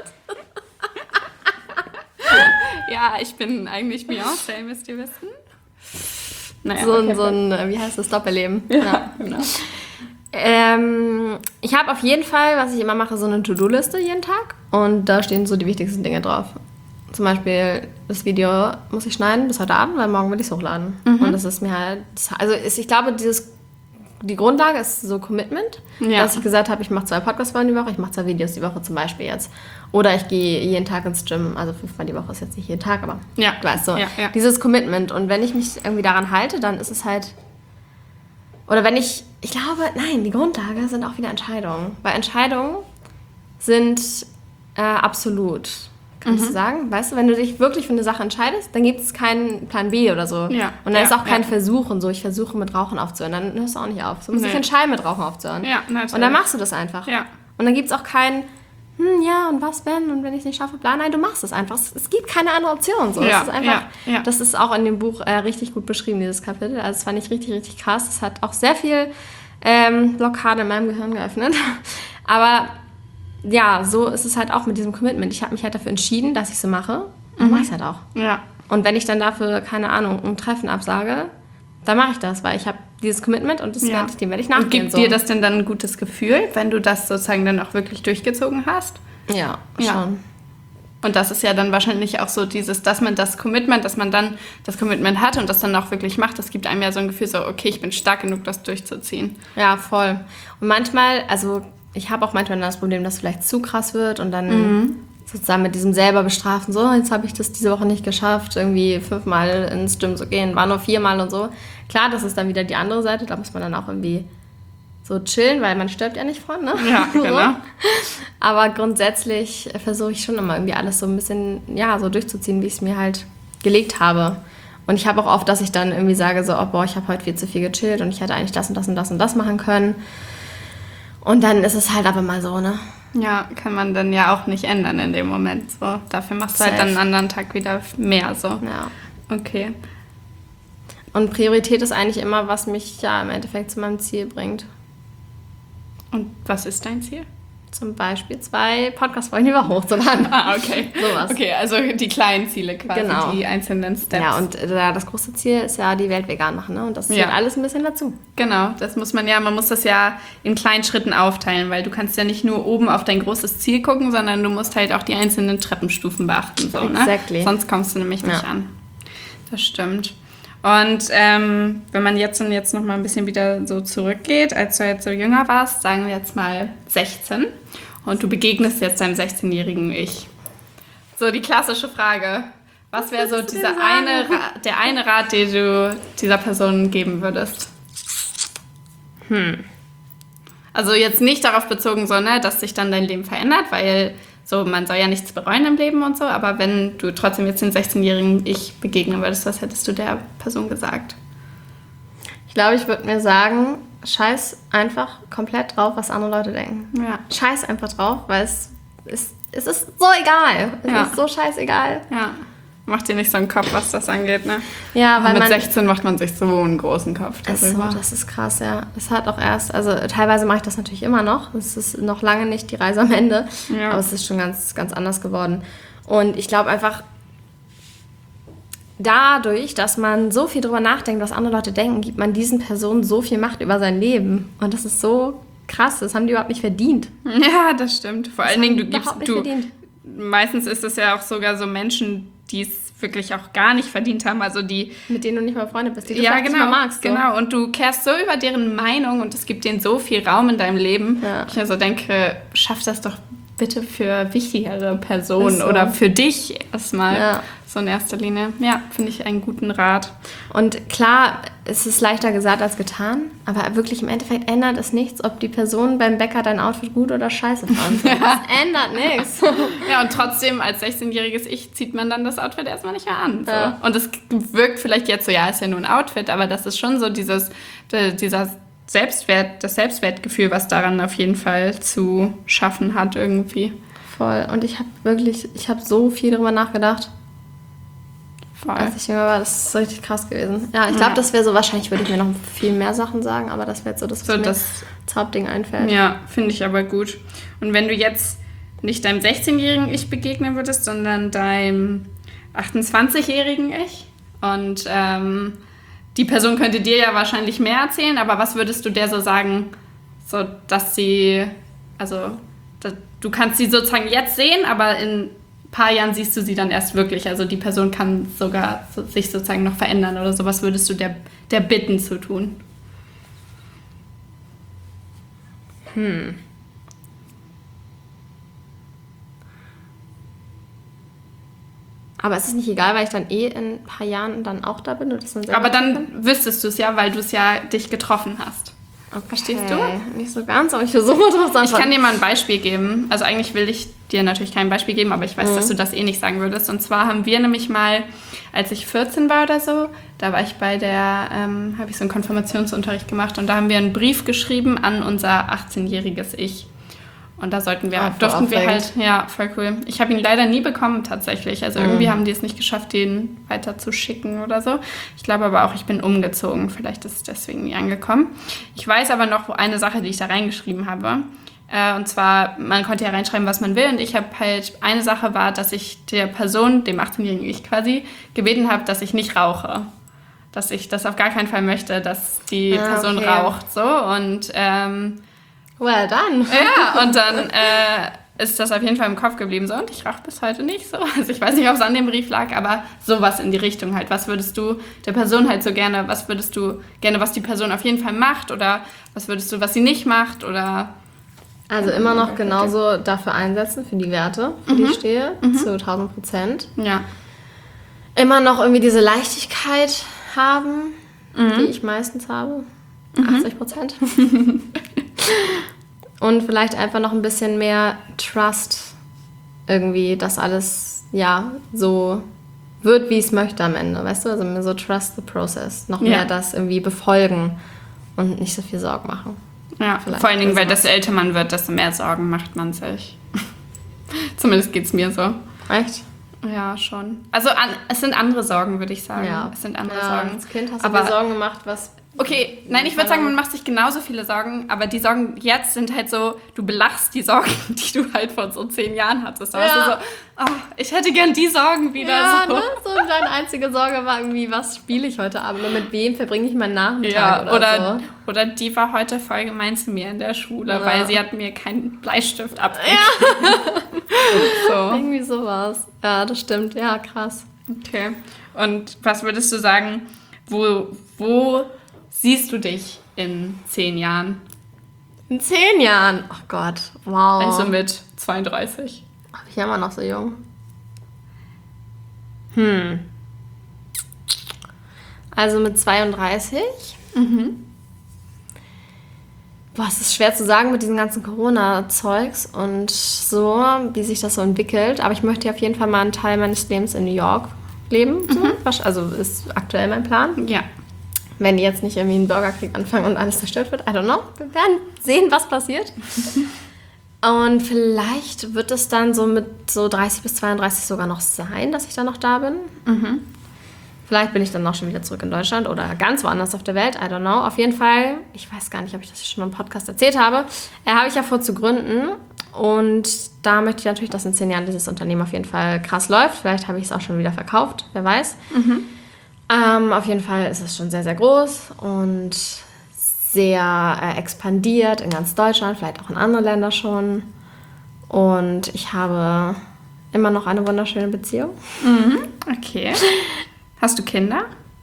Ja, ich bin eigentlich Beyoncé, müsst ihr wissen. Naja, so, okay, ein, so ein, wie heißt das, Doppelleben. Ja, ja. Genau. Ähm, ich habe auf jeden Fall, was ich immer mache, so eine To-Do-Liste jeden Tag. Und da stehen so die wichtigsten Dinge drauf. Zum Beispiel, das Video muss ich schneiden bis heute Abend, weil morgen will ich es hochladen. Mhm. Und das ist mir halt... Also ist, ich glaube, dieses... Die Grundlage ist so Commitment, ja. dass ich gesagt habe, ich mache zwei Podcast-Folgen die Woche, ich mache zwei Videos die Woche zum Beispiel jetzt. Oder ich gehe jeden Tag ins Gym, also fünfmal die Woche ist jetzt nicht jeden Tag, aber ja. du weißt so. Ja, ja. Dieses Commitment. Und wenn ich mich irgendwie daran halte, dann ist es halt... Oder wenn ich... Ich glaube, nein, die Grundlage sind auch wieder Entscheidungen. Weil Entscheidungen sind äh, absolut... Kannst mhm. du sagen? Weißt du, wenn du dich wirklich für eine Sache entscheidest, dann gibt es keinen Plan B oder so. Ja. Und dann ja, ist auch kein ja. Versuch und so, ich versuche mit Rauchen aufzuhören. Dann hörst du auch nicht auf. Du musst nee. dich entscheiden, mit Rauchen aufzuhören. Ja, natürlich. Und dann machst du das einfach. Ja. Und dann gibt es auch kein, hm, ja, und was wenn? Und wenn ich es nicht schaffe, bla. Nein, du machst es einfach. Es, es gibt keine andere Option. So. Ja, das ist einfach, ja, ja. das ist auch in dem Buch äh, richtig gut beschrieben, dieses Kapitel. Also das fand ich richtig, richtig krass. Das hat auch sehr viel ähm, Blockade in meinem Gehirn geöffnet. Aber... Ja, so ist es halt auch mit diesem Commitment. Ich habe mich halt dafür entschieden, dass ich so mache. Und mhm. mache ich es halt auch. Ja. Und wenn ich dann dafür, keine Ahnung, ein Treffen absage, dann mache ich das, weil ich habe dieses Commitment und das ja. werde ich, dem werde ich nachgehen. Und gibt so. dir das denn dann ein gutes Gefühl, wenn du das sozusagen dann auch wirklich durchgezogen hast? Ja, ja. schon. Und das ist ja dann wahrscheinlich auch so dieses, dass man das Commitment, dass man dann das Commitment hat und das dann auch wirklich macht, das gibt einem ja so ein Gefühl so, okay, ich bin stark genug, das durchzuziehen. Ja, voll. Und manchmal, also... Ich habe auch manchmal das Problem, dass es vielleicht zu krass wird und dann, mhm. sozusagen mit diesem selber bestrafen, so, jetzt habe ich das diese Woche nicht geschafft, irgendwie fünfmal ins Gym zu gehen, war nur viermal und so. Klar, das ist dann wieder die andere Seite, da muss man dann auch irgendwie so chillen, weil man stirbt ja nicht von, ne? Ja, genau. Aber grundsätzlich versuche ich schon immer irgendwie alles so ein bisschen, ja, so durchzuziehen, wie ich es mir halt gelegt habe. Und ich habe auch oft, dass ich dann irgendwie sage so, oh, boah, ich habe heute viel zu viel gechillt und ich hätte eigentlich das und das und das und das machen können. Und dann ist es halt aber mal so, ne? Ja, kann man dann ja auch nicht ändern in dem Moment. So, dafür machst du halt dann einen anderen Tag wieder mehr so. Ja. Okay. Und Priorität ist eigentlich immer, was mich ja im Endeffekt zu meinem Ziel bringt. Und was ist dein Ziel? Zum Beispiel zwei Podcast-Folgen die Woche hochzuladen. Ah, okay. Sowas. Okay, also die kleinen Ziele quasi, Genau. die einzelnen Steps. Ja, und äh, das große Ziel ist ja, die Welt vegan machen, ne? Und das zählt Ja. alles ein bisschen dazu. Genau, das muss man ja, man muss das ja in kleinen Schritten aufteilen, weil du kannst ja nicht nur oben auf dein großes Ziel gucken, sondern du musst halt auch die einzelnen Treppenstufen beachten. So, Exactly. Ne? Sonst kommst du nämlich nicht Ja. an. Das stimmt. Und ähm, wenn man jetzt und jetzt noch mal ein bisschen wieder so zurückgeht, als du jetzt so jünger warst, sagen wir jetzt mal sechzehn, und du begegnest jetzt deinem sechzehnjährigen Ich. So die klassische Frage, was wäre so würdest du dieser denn sagen? eine, Ra- der eine Rat, den du dieser Person geben würdest? Hm. Also jetzt nicht darauf bezogen, so, ne, dass sich dann dein Leben verändert, weil so, man soll ja nichts bereuen im Leben und so, aber wenn du trotzdem jetzt den sechzehnjährigen Ich begegnen würdest, was hättest du der Person gesagt? Ich glaube, ich würde mir sagen, scheiß einfach komplett drauf, was andere Leute denken. Ja. Scheiß einfach drauf, weil es ist, es ist so egal. Es Ja. ist so scheißegal. Ja. Mach dir nicht so einen Kopf, was das angeht, ne? Ja, weil Mit man... sechzehn macht man sich so einen großen Kopf Ist so, darüber. das ist krass, ja. Es hat auch erst, also teilweise mache ich das natürlich immer noch. Es ist noch lange nicht die Reise am Ende, Ja. aber es ist schon ganz, ganz anders geworden. Und ich glaube einfach, dadurch, dass man so viel drüber nachdenkt, was andere Leute denken, gibt man diesen Personen so viel Macht über sein Leben. Und das ist so krass, das haben die überhaupt nicht verdient. Ja, das stimmt. Vor allen Dingen, du überhaupt gibst, nicht du, verdient. meistens ist es ja auch sogar so Menschen, die es wirklich auch gar nicht verdient haben, also die Mit denen du nicht mal befreundet bist, die du ja, vielleicht genau, nicht mal magst. So. genau. Und du kehrst so über deren Meinung und es gibt denen so viel Raum in deinem Leben. Ja. Ich mir so denke, schaff das doch bitte für wichtigere Personen Ist so. oder für dich erstmal. Ja. So in erster Linie. Ja, finde ich einen guten Rat. Und klar, es ist leichter gesagt als getan, aber wirklich im Endeffekt ändert es nichts, ob die Person beim Bäcker dein Outfit gut oder scheiße fand. Das ändert nichts. Ja, und trotzdem als sechzehnjähriges Ich zieht man dann das Outfit erstmal nicht mehr an. So. Ja. Und es wirkt vielleicht jetzt so, ja, ist ja nur ein Outfit, aber das ist schon so dieses, de- dieser Selbstwert, das Selbstwertgefühl, was daran auf jeden Fall zu schaffen hat irgendwie. Voll. Und ich habe wirklich, ich habe so viel darüber nachgedacht, Voll. als ich jünger war. Das ist so richtig krass gewesen. Ja, ich glaube, Ja. das wäre so, wahrscheinlich würde ich mir noch viel mehr Sachen sagen, aber das wäre jetzt so das, was So, mir das- als Hauptding einfällt. Ja, finde ich aber gut. Und wenn du jetzt nicht deinem sechzehnjährigen Ich begegnen würdest, sondern deinem achtundzwanzigjährigen Ich und ähm, die Person könnte dir ja wahrscheinlich mehr erzählen, aber was würdest du der so sagen, so dass sie, also da, du kannst sie sozusagen jetzt sehen, aber in ein paar Jahren siehst du sie dann erst wirklich. Also die Person kann sogar so, sich sozusagen noch verändern oder so. Was würdest du der, der bitten zu tun? Aber es ist nicht egal, weil ich dann eh in ein paar Jahren dann auch da bin und das dann selber Aber bin? dann wüsstest du es ja, weil du es ja dich getroffen hast. Verstehst du? Okay, nicht so ganz, aber ich versuche drauf zu Ich kann dir mal ein Beispiel geben. Also eigentlich will ich dir natürlich kein Beispiel geben, aber ich weiß, Mhm. dass du das eh nicht sagen würdest. Und zwar haben wir nämlich mal, als ich vierzehn war oder so, da war ich bei der, ähm, habe ich so einen Konfirmationsunterricht gemacht und da haben wir einen Brief geschrieben an unser achtzehnjähriges Ich. Und da sollten wir, Ah, voll durften wir halt, aufregend. ja, voll cool. Ich habe ihn leider nie bekommen tatsächlich. Also irgendwie Mhm. haben die es nicht geschafft, den weiter zu schicken oder so. Ich glaube aber auch, ich bin umgezogen. Vielleicht ist es deswegen nie angekommen. Ich weiß aber noch eine Sache, die ich da reingeschrieben habe. Äh, und zwar, man konnte ja reinschreiben, was man will. Und ich habe halt, eine Sache war, dass ich der Person, dem achtzehnjährigen Ich quasi, gebeten habe, dass ich nicht rauche. Dass ich das auf gar keinen Fall möchte, dass die Ah, Person okay. raucht. So. Und ähm, Well done. ja, und dann äh, ist das auf jeden Fall im Kopf geblieben. So, und ich rauche bis heute nicht so. Also ich weiß nicht, ob es an dem Brief lag, aber sowas in die Richtung halt. Was würdest du der Person halt so gerne, was würdest du gerne, was die Person auf jeden Fall macht oder was würdest du, was sie nicht macht oder Also immer noch genauso dafür einsetzen, für die Werte, für die ich stehe, zu tausend Prozent. Ja. Immer noch irgendwie diese Leichtigkeit haben, die ich meistens habe. achtzig Prozent. Und vielleicht einfach noch ein bisschen mehr Trust irgendwie, dass alles, ja, so wird, wie ich es möchte am Ende, weißt du? Also mehr so trust the process. Noch mehr Ja. das irgendwie befolgen und nicht so viel Sorgen machen. Ja, Vielleicht vor allen Dingen, weil sowas. desto älter man wird, desto mehr Sorgen macht man sich. Zumindest geht's mir so. Echt? Ja, schon. Also an, es sind andere Sorgen, würde ich sagen. Ja. Es sind andere ja, Sorgen. Als Kind hast du Aber- dir Sorgen gemacht, was... Okay, nein, ich würde sagen, man macht sich genauso viele Sorgen, aber die Sorgen jetzt sind halt so, du belachst die Sorgen, die du halt vor so zehn Jahren hattest. Da warst Ja. du so, oh, ich hätte gern die Sorgen wieder. Ja, so. ne? So deine einzige Sorge war irgendwie, was spiele ich heute Abend und mit wem verbringe ich meinen Nachmittag Ja, oder, oder, so. oder die war heute voll gemein zu mir in der Schule, Ja. weil sie hat mir keinen Bleistift abgegeben. so. Irgendwie sowas. Ja, das stimmt. Ja, krass. Okay. Und was würdest du sagen, wo, wo siehst du dich in zehn Jahren? In zehn Jahren. Oh Gott, wow. Also mit zweiunddreißig. Ach, ich bin immer noch so jung. Hm. Also mit zweiunddreißig. Mhm. Boah, es ist schwer zu sagen mit diesem ganzen Corona-Zeugs und so, wie sich das so entwickelt. Aber ich möchte auf jeden Fall mal einen Teil meines Lebens in New York leben. So. Also ist aktuell mein Plan. Ja. Wenn die jetzt nicht irgendwie einen Bürgerkrieg anfangen und alles zerstört wird. I don't know. Wir werden sehen, was passiert. Und vielleicht wird es dann so mit so dreißig bis zweiunddreißig sogar noch sein, dass ich dann noch da bin. Mhm. Vielleicht bin ich dann auch schon wieder zurück in Deutschland oder ganz woanders auf der Welt. I don't know. Auf jeden Fall, ich weiß gar nicht, ob ich das schon im Podcast erzählt habe, äh, habe ich ja vor zu gründen. Und da möchte ich natürlich, dass in zehn Jahren dieses Unternehmen auf jeden Fall krass läuft. Vielleicht habe ich es auch schon wieder verkauft, wer weiß. Mhm. Ähm, auf jeden Fall ist es schon sehr, sehr groß und sehr äh, expandiert in ganz Deutschland, vielleicht auch in andere Länder schon. Und ich habe immer noch eine wunderschöne Beziehung. Mhm. Okay. Hast du Kinder?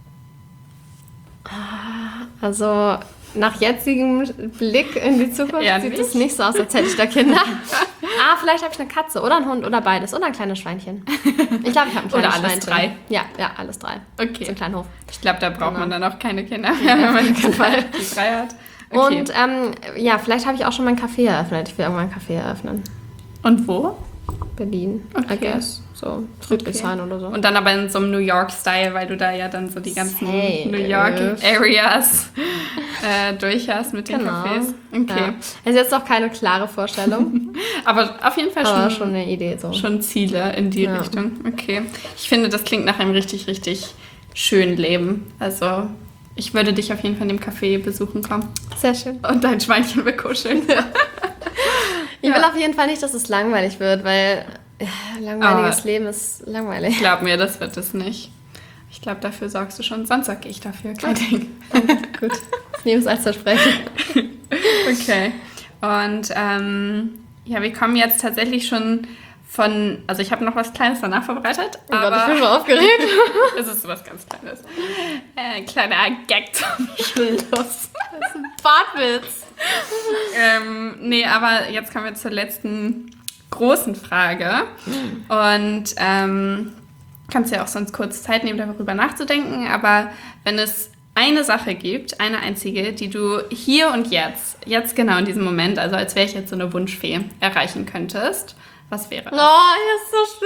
Also nach jetzigem Blick in die Zukunft Eher sieht nicht. es nicht so aus, als hätte ich da Kinder. Ah, vielleicht habe ich eine Katze oder einen Hund oder beides oder ein kleines Schweinchen. Ich glaube, ich habe ein kleines Oder alles Schweinchen. drei. Ja, ja, alles drei. So Okay. einen kleinen Hof. Ich glaube, da braucht Genau. man dann auch keine Kinder mehr, wenn man die drei, die drei hat. Okay. Und ähm, ja, vielleicht habe ich auch schon mein Café eröffnet. Ich will irgendwann ein Café eröffnen. Und wo? Berlin, Okay. I guess. So, Friedrichshain oder so. Und dann aber in so einem New York-Style, weil du da ja dann so die ganzen Safe. New York-Areas äh, durch hast mit den Genau. Cafés. Okay. Ja. Es ist jetzt noch keine klare Vorstellung, Aber auf jeden Fall aber schon, schon eine Idee so. schon Ziele in die Ja. Richtung. Okay. Ich finde, das klingt nach einem richtig, richtig schönen Leben. Also ich würde dich auf jeden Fall in dem Café besuchen kommen Sehr schön. und dein Schweinchen bekuscheln. Ich Ja. will auf jeden Fall nicht, dass es langweilig wird, weil ja, langweiliges Aber- Leben ist langweilig. Glaub mir, das wird es nicht. Ich glaube, dafür sorgst du schon. Sonst sorge ich dafür. Kein Ding. Gut, ich nehme es als Versprechen. Okay. Und ähm, ja, wir kommen jetzt tatsächlich schon von, also ich habe noch was Kleines danach vorbereitet, Oh Gott, ich aber bin schon aufgeregt. es ist was ganz Kleines. Äh, ein kleiner Gag zum Schluss. Bartwitz. ähm, nee, aber jetzt kommen wir zur letzten großen Frage. Und ähm, kannst ja auch sonst kurz Zeit nehmen, darüber nachzudenken, aber wenn es eine Sache gibt, eine einzige, die du hier und jetzt, jetzt genau in diesem Moment, also als wäre ich jetzt so eine Wunschfee, erreichen könntest, was wäre Oh, das? hier ist so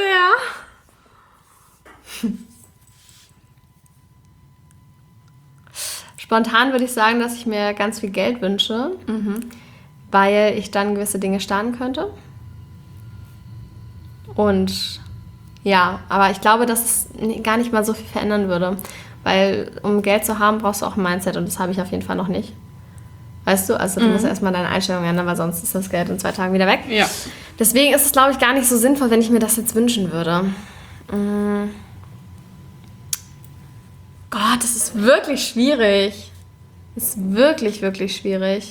schwer. Spontan würde ich sagen, dass ich mir ganz viel Geld wünsche, weil ich dann gewisse Dinge starten könnte. Und ja, aber ich glaube, dass es ni- gar nicht mal so viel verändern würde. Weil um Geld zu haben, brauchst du auch ein Mindset und das habe ich auf jeden Fall noch nicht. Weißt du? Also du musst erstmal deine Einstellung ändern, weil sonst ist das Geld in zwei Tagen wieder weg. Ja. Deswegen ist es, glaube ich, gar nicht so sinnvoll, wenn ich mir das jetzt wünschen würde. Mm. Gott, das ist wirklich schwierig. Das ist wirklich, wirklich schwierig.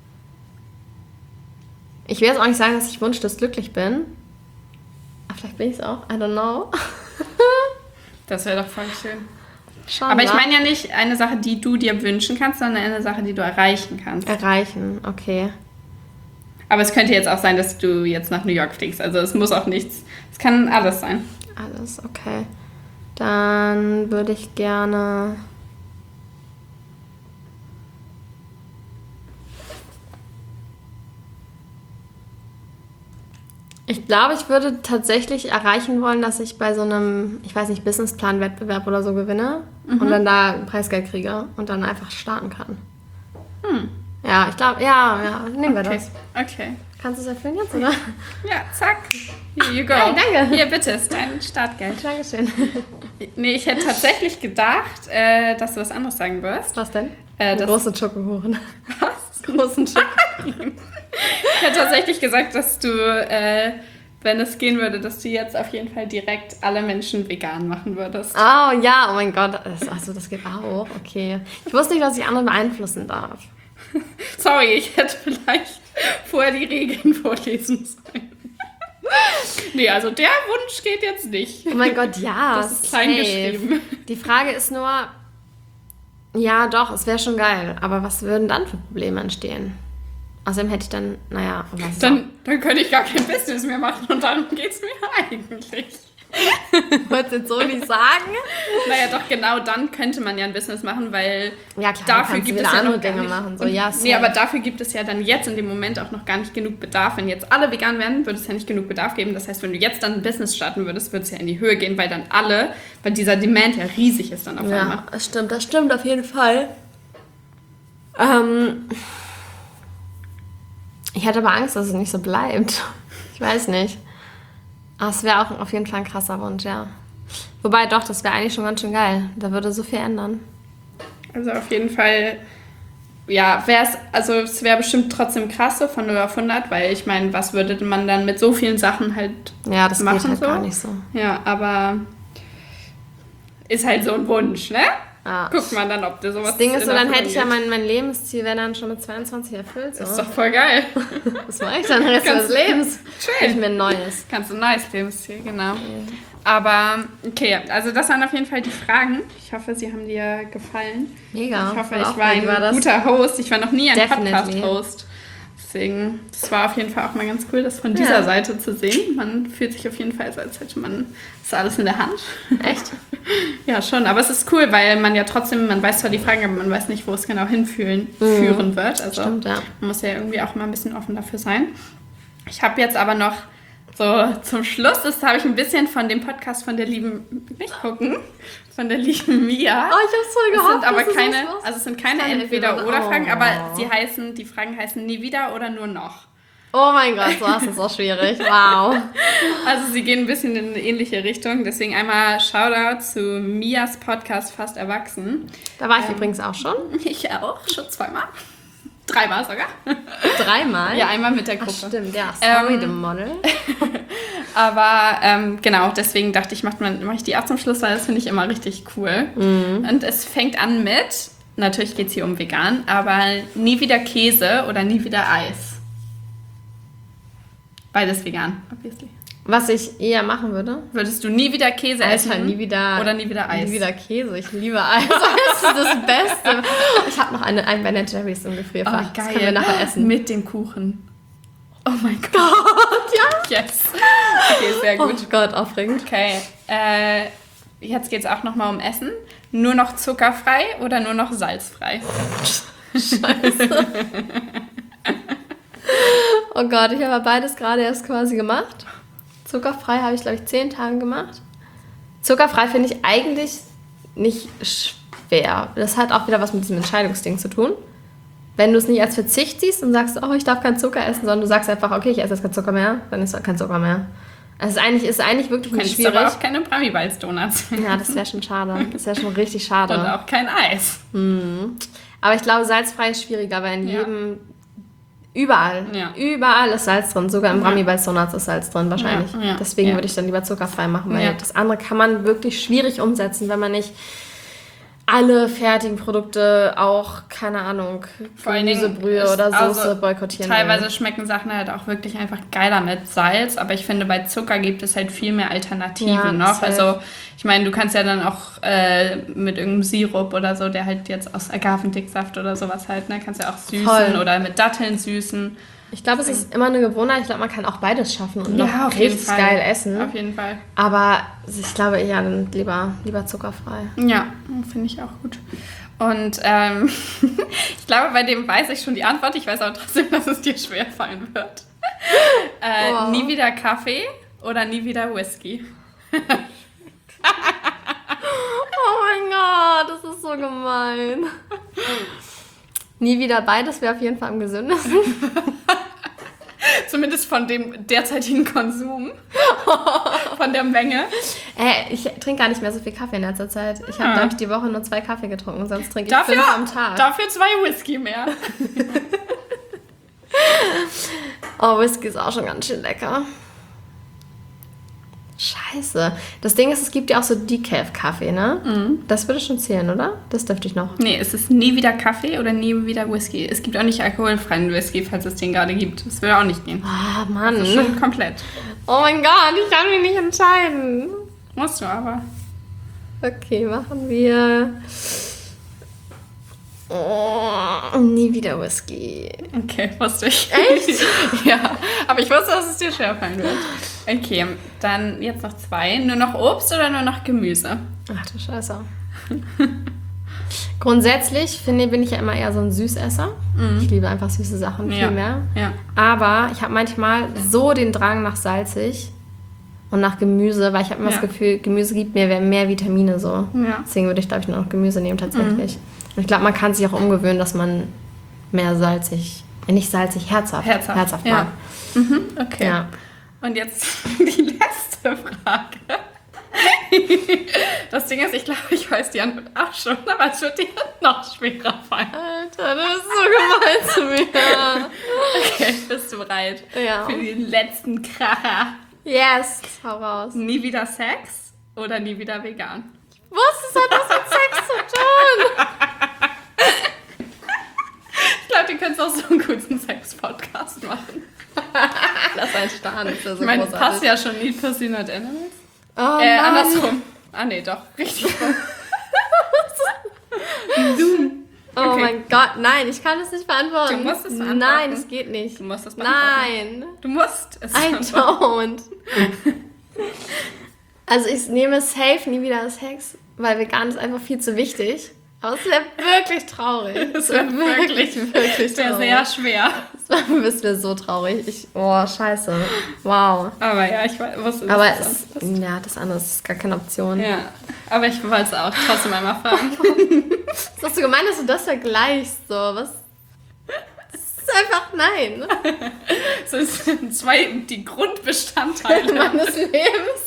Ich will jetzt auch nicht sagen, dass ich wunschlos glücklich bin. Aber vielleicht bin ich es auch. I don't know. Das wäre doch voll schön. Schon, Aber ich wa? meine ja nicht eine Sache, die du dir wünschen kannst, sondern eine Sache, die du erreichen kannst. Erreichen, okay. Aber es könnte jetzt auch sein, dass du jetzt nach New York fliegst. Also es muss auch nichts, es kann alles sein. Alles, okay. Dann würde ich gerne... Ich glaube, ich würde tatsächlich erreichen wollen, dass ich bei so einem, ich weiß nicht, Businessplan-Wettbewerb oder so gewinne mhm. und dann da Preisgeld kriege und dann einfach starten kann. Hm. Ja, ich glaube, ja, ja, nehmen wir okay. das. Okay. Kannst du es erfüllen jetzt, oder? Ja, zack. Here you go. Hey, danke. Hier, bitte, ist dein Startgeld. Dankeschön. Nee, ich hätte tatsächlich gedacht, äh, dass du was anderes sagen wirst. Was denn? Äh, das große Schokokuchen. Was? Großen Schokokuchen. Ich hätte tatsächlich gesagt, dass du, äh, wenn es gehen würde, dass du jetzt auf jeden Fall direkt alle Menschen vegan machen würdest. Oh ja, oh mein Gott. Achso, das geht auch. Okay. Ich wusste nicht, dass ich andere beeinflussen darf. Sorry, ich hätte vielleicht vorher die Regeln vorlesen sollen. Nee, also der Wunsch geht jetzt nicht. Oh mein Gott, ja. Das ist klein geschrieben. Die Frage ist nur, ja doch, es wäre schon geil, aber was würden dann für Probleme entstehen? Außerdem hätte ich dann, naja, was dann, dann könnte ich gar kein Business mehr machen und darum geht es mir eigentlich. Wolltest du jetzt so nicht sagen? Naja, doch, genau dann könnte man ja ein Business machen, weil ja, klar, dafür gibt es ja andere noch gar Dinge nicht, machen. So, ja, nee, aber dafür gibt es ja dann jetzt in dem Moment auch noch gar nicht genug Bedarf. Wenn jetzt alle vegan werden, würde es ja nicht genug Bedarf geben. Das heißt, wenn du jetzt dann ein Business starten würdest, würde es ja in die Höhe gehen, weil dann alle, weil dieser Demand ja riesig ist dann auf einmal. Ja, das stimmt, das stimmt auf jeden Fall. Ähm, ich hatte aber Angst, dass es nicht so bleibt. Ich weiß nicht. Aber es wäre auch auf jeden Fall ein krasser Wunsch, ja. Wobei doch, das wäre eigentlich schon ganz schön geil. Da würde so viel ändern. Also auf jeden Fall, ja, wäre es, also es wäre bestimmt trotzdem krass so von null auf hundert, weil ich meine, was würde man dann mit so vielen Sachen halt ja, das machen? Ja, das geht halt so? gar nicht so. Ja, aber ist halt so ein Wunsch, ne? Ja. Guckt man dann, ob der sowas... Das Ding ist so, dann hätte ich ja geht. mein, mein Lebensziel, wäre dann schon mit zweiundzwanzig erfüllt. So. Das ist doch voll geil. Was mache ich dann den Rest des Lebens? Schön. Ich mir ein neues. Ganz ein neues Lebensziel, genau. Ja. Aber, okay, also das waren auf jeden Fall die Fragen. Ich hoffe, sie haben dir gefallen. Mega. Ich hoffe, ich war ein war guter Host. Ich war noch nie ein Podcast-Host. Deswegen, das war auf jeden Fall auch mal ganz cool, das von dieser ja. Seite zu sehen. Man fühlt sich auf jeden Fall so, als hätte man das alles in der Hand. Echt? Ja, schon. Aber es ist cool, weil man ja trotzdem, man weiß zwar die Fragen, aber man weiß nicht, wo es genau hinführen mhm. führen wird. Also Stimmt, ja. Man muss ja irgendwie auch mal ein bisschen offen dafür sein. Ich habe jetzt aber noch so zum Schluss, das habe ich ein bisschen von dem Podcast von der lieben, nicht gucken, von der lieben Mia. Oh, ich hab's voll gehofft. Es sind aber das keine, was also es sind keine Entweder-Oder-Fragen, oh. aber sie heißen, die Fragen heißen nie wieder oder nur noch. Oh mein Gott, so ist das auch schwierig. Wow. Also sie gehen ein bisschen in eine ähnliche Richtung, deswegen einmal Shoutout zu Mias Podcast Fast Erwachsen. Da war ich ähm, übrigens auch schon. Ich auch, schon zweimal. Dreimal sogar. Dreimal? Ja, einmal mit der Gruppe. Ach, stimmt, ja. Sorry, ähm, the Model. Aber ähm, genau, deswegen dachte ich, mache mach ich die auch zum Schluss, weil das finde ich immer richtig cool. Mhm. Und es fängt an mit, natürlich geht es hier um vegan, aber nie wieder Käse oder nie wieder Eis. Beides vegan, obviously. Was ich eher machen würde? Würdest du nie wieder Käse Alter, essen? nie wieder, oder nie wieder Eis? Nie wieder Käse, ich liebe Eis. Das ist das Beste. Ich habe noch eine, ein Ben Jerry's im Gefrierfach. Oh, geil. Das können wir nachher essen. Mit dem Kuchen. Oh mein Gott. Gott, ja. Yes. Okay, sehr gut. Oh Gott, aufregend. Okay, äh, jetzt geht es auch nochmal um Essen. Nur noch zuckerfrei oder nur noch salzfrei? Scheiße. Oh Gott, ich habe beides gerade erst quasi gemacht. Zuckerfrei habe ich, glaube ich, zehn Tage gemacht. Zuckerfrei finde ich eigentlich nicht schwer. Das hat auch wieder was mit diesem Entscheidungsding zu tun. Wenn du es nicht als Verzicht siehst und sagst, oh, ich darf keinen Zucker essen, sondern du sagst einfach, okay, ich esse jetzt keinen Zucker mehr, dann ist kein Zucker mehr. Also es ist eigentlich, ist eigentlich wirklich nicht schwierig. aber auch keine Brami-Balls-Donuts. Ja, das wäre schon schade. Das wäre schon richtig schade. Und auch kein Eis. Mhm. Aber ich glaube, salzfrei ist schwieriger, weil in ja. jedem... Überall. Ja. Überall ist Salz drin. Sogar im ja. Brami-Balls-Donuts ist Salz drin wahrscheinlich. Ja. Ja. Deswegen ja. würde ich dann lieber zuckerfrei machen, weil ja. das andere kann man wirklich schwierig umsetzen, wenn man nicht alle fertigen Produkte auch, keine Ahnung, Gemüsebrühe oder Soße also boykottieren teilweise will. Schmecken Sachen halt auch wirklich einfach geiler mit Salz, aber ich finde, bei Zucker gibt es halt viel mehr Alternativen ja, noch. Also ich meine, du kannst ja dann auch äh, mit irgendeinem Sirup oder so, der halt jetzt aus Agavendicksaft oder sowas halt, ne, kannst ja auch süßen Voll. Oder mit Datteln süßen. Ich glaube, es ist immer eine Gewohnheit. Ich glaube, man kann auch beides schaffen und noch Ja, auf jeden richtig Fall. geil essen. Auf jeden Fall. Aber ich glaube eher dann lieber, lieber zuckerfrei. Ja, finde ich auch gut. Und ähm, ich glaube, bei dem weiß ich schon die Antwort. Ich weiß aber trotzdem, dass es dir schwerfallen wird. Äh, Oh. Nie wieder Kaffee oder nie wieder Whisky? Oh mein Gott, das ist so gemein. Nie wieder beides wäre auf jeden Fall am gesündesten. Zumindest von dem derzeitigen Konsum. Von der Menge. Äh, ich trinke gar nicht mehr so viel Kaffee in letzter Zeit. Ich habe, Ah. glaube ich, die Woche nur zwei Kaffee getrunken, sonst trinke ich Dafür, fünf am Tag. dafür zwei Whisky mehr. Oh, Whisky ist auch schon ganz schön lecker. Scheiße. Das Ding ist, es gibt ja auch so Decaf-Kaffee, ne? Mhm. Das würde schon zählen, oder? Das dürfte ich noch. Nee, es ist nie wieder Kaffee oder nie wieder Whisky. Es gibt auch nicht alkoholfreien Whisky, falls es den gerade gibt. Das würde auch nicht gehen. Ah, Mann. Das ist schon komplett. Oh mein Gott, ich kann mich nicht entscheiden. Musst du aber. Okay, machen wir... Oh, nie wieder Whisky. Okay, wusste ich. Echt? Ja, aber ich wusste, dass es dir schwerfallen wird. Okay, dann jetzt noch zwei. Nur noch Obst oder nur noch Gemüse? Ach du Scheiße. Grundsätzlich finde, bin ich ja immer eher so ein Süßesser. Ich liebe einfach süße Sachen viel Ja. mehr. Ja. Aber ich habe manchmal so den Drang nach salzig und nach Gemüse, weil ich habe immer Ja. das Gefühl, Gemüse gibt mir mehr Vitamine so. Ja. Deswegen würde ich, glaube ich, nur noch Gemüse nehmen tatsächlich. Und ich glaube, man kann sich auch umgewöhnen, dass man mehr salzig, äh, nicht salzig, herzhaft, Herzhaft. herzhaft Ja. mag. Mhm, okay. Ja. Und jetzt die letzte Frage. Das Ding ist, ich glaube, ich weiß die Antwort auch schon, aber es wird dir noch schwerer fallen. Alter, du bist so gemein zu mir. Okay, bist du bereit Ja. für den letzten Kracher? Yes, hau raus. Nie wieder Sex oder nie wieder vegan? Was hat das mit Sex zu tun? Ich glaube, du könntest auch so einen guten Sex-Podcast machen. Lass einen starren, ist ja so Ich meine, großartig. passt ja schon nie Pussy Not Animals. Oh, Äh, Mann. andersrum. Ah, nee, doch. Richtig. Oh Okay. mein Gott, nein, ich kann das nicht beantworten. Du musst es beantworten. Nein, es geht nicht. Du musst das beantworten. Nein, Du musst es I beantworten. don't. Also ich nehme safe nie wieder Sex, weil vegan ist einfach viel zu wichtig. Aber es wäre wirklich traurig. Das wäre wirklich, wirklich sehr, traurig. sehr schwer. Das wäre so traurig. Ich, oh, scheiße. Wow. Aber ja, ich weiß, wusste Aber das es, ist. ja, das andere ist gar keine Option. Ja, aber ich wollte es auch trotzdem einmal fragen. Was hast du gemeint, dass du das vergleichst? So, was? Das ist einfach nein. Das sind zwei die Grundbestandteile. Meines Lebens.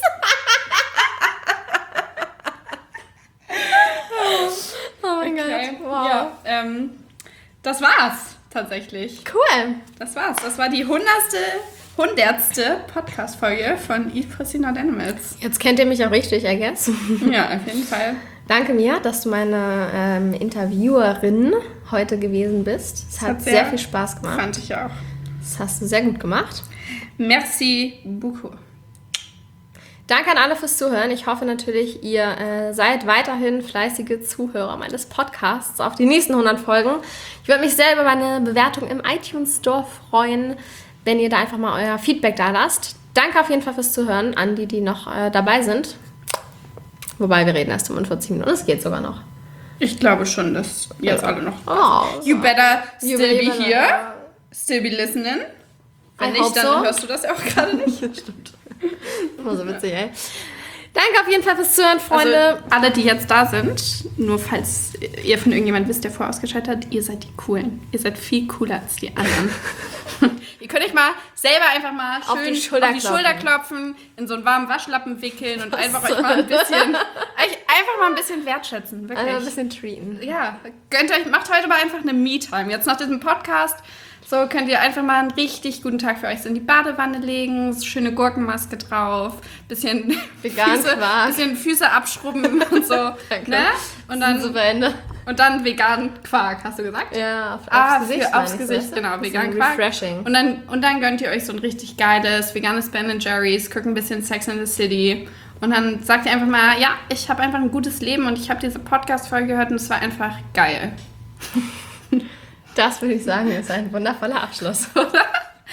Oh mein Okay. Gott, wow. Ja, ähm, das war's tatsächlich. Cool. Das war's. Das war die hundertste, hundertste Podcast-Folge von Eat Pussy Not Animals. Jetzt kennt ihr mich auch richtig, I guess. Ja, auf jeden Fall. Danke mir, dass du meine ähm, Interviewerin heute gewesen bist. Es hat, hat sehr, sehr- viel Spaß gemacht. Fand ich auch. Das hast du sehr gut gemacht. Merci beaucoup. Danke an alle fürs Zuhören. Ich hoffe natürlich, ihr äh, seid weiterhin fleißige Zuhörer meines Podcasts auf die nächsten hundert Folgen. Ich würde mich sehr über meine Bewertung im iTunes Store freuen, wenn ihr da einfach mal euer Feedback da lasst. Danke auf jeden Fall fürs Zuhören an die, die noch äh, dabei sind. Wobei, wir reden erst fünfundvierzig Minuten. Es geht sogar noch. Ich glaube schon, dass jetzt alle noch. Oh, You better still You be better- here. Still be listening. Wenn I nicht, hope dann so. hörst du das ja auch gerade nicht. Stimmt. Oh, so witzig, ey. Danke auf jeden Fall fürs Zuhören, Freunde. Also, alle, die jetzt da sind, nur falls ihr von irgendjemandem wisst, der vorher ausgeschaltet hat, ihr seid die Coolen. Ihr seid viel cooler als die anderen. Ihr könnt euch mal selber einfach mal schön Auf die Schulter auf die klopfen. Schulter klopfen, in so einen warmen Waschlappen wickeln und einfach euch mal ein bisschen, euch einfach mal ein bisschen wertschätzen. Wirklich. Also ein bisschen treaten. Ja, gönnt euch, macht heute mal einfach eine Me-Time. Jetzt nach diesem Podcast, so könnt ihr einfach mal einen richtig guten Tag für euch so in die Badewanne legen, so schöne Gurkenmaske drauf, bisschen Vegan Füße, Quark. bisschen Füße abschrubben und so, Danke. ne? Und dann, So Ende. und dann vegan Quark, hast du gesagt? Ja, auf, Ah, aufs Gesicht. für, aufs meine ich, Gesicht, weißt du? genau, Bisschen vegan Quark. refreshing. Und dann, und dann gönnt ihr euch so ein richtig geiles, veganes Ben and Jerry's, guckt ein bisschen Sex in the City und dann sagt ihr einfach mal, ja, ich habe einfach ein gutes Leben und ich habe diese Podcast-Folge gehört und es war einfach geil. Das würde ich sagen, ist ein wundervoller Abschluss. Oder?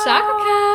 Ciao, Kakao.